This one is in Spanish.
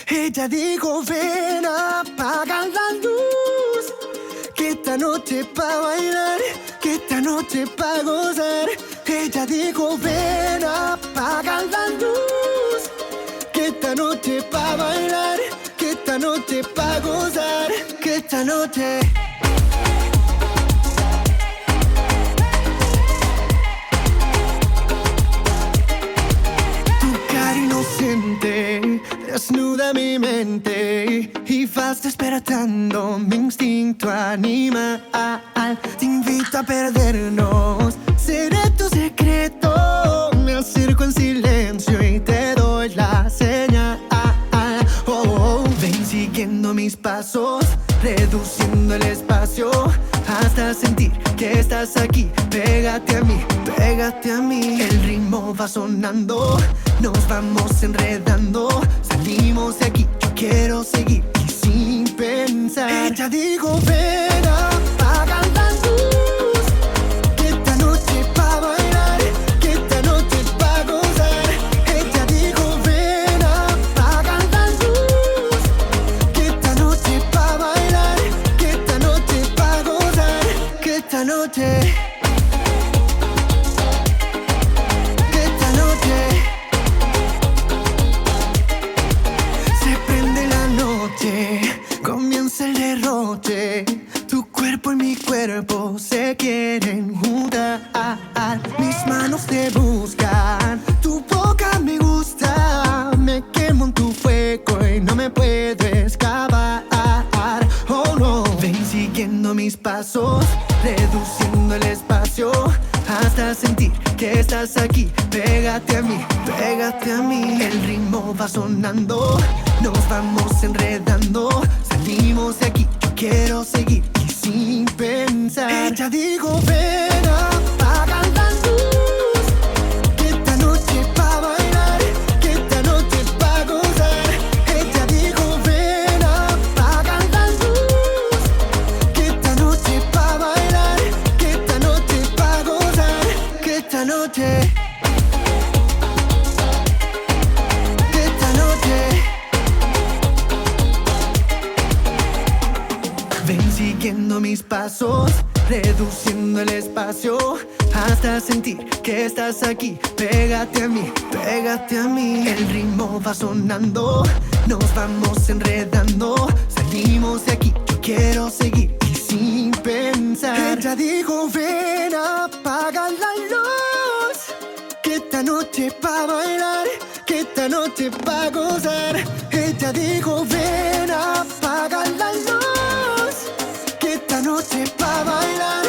Ella dijo, ven, apaga la luz, que esta noche pa' bailar, que esta noche pa' gozar. Ella dijo, ven, apaga la luz, que esta noche pa' bailar, que esta noche pa' gozar, que esta noche. Tu cara inocente desnuda mi mente y vas despertando mi instinto animal. Te invito a perdernos, seré tu secreto. Me acerco en silencio y te doy la señal. Ven siguiendo mis pasos, reduciendo el espacio hasta sentir que estás aquí. Pégate a mí, pégate a mí. El ritmo va sonando, nos vamos enredando. Salimos de aquí, yo quiero seguir y sin pensar. Ella dijo, ven, apaga la luz, que esta noche pa' bailar, que esta noche pa' gozar. Ella dijo, ven, apaga la luz, que esta noche pa' bailar, que esta noche pa' gozar, que esta noche. Comienza el derroche, tu cuerpo y mi cuerpo se quieren juntar. Mis manos te buscan, tu boca me gusta. Me quemo en tu fuego y no me puedo escapar. Oh no, ven siguiendo mis pasos, reduciendo el espacio hasta sentir que estás aquí. Pégate a mí, pégate a mí. El ritmo va sonando, nos vamos enredando. Salimos de aquí, yo quiero seguir y sin pensar. Ella dijo, ven, apaga la luz, que esta noche pa' bailar, que esta noche pa' gozar. Ella dijo, ven, apaga la luz, que esta noche pa' bailar, que esta noche pa' gozar, que esta noche. Ven siguiendo mis pasos, reduciendo el espacio hasta sentir que estás aquí. Pégate a mí, pégate a mí. El ritmo va sonando, nos vamos enredando. Salimos de aquí, yo quiero seguir y sin pensar. Ella dijo, ven, apaga la luz, que esta noche pa' bailar, que esta noche pa' gozar. Ella dijo, ven, apaga la luz, que esta noche pa' bailar,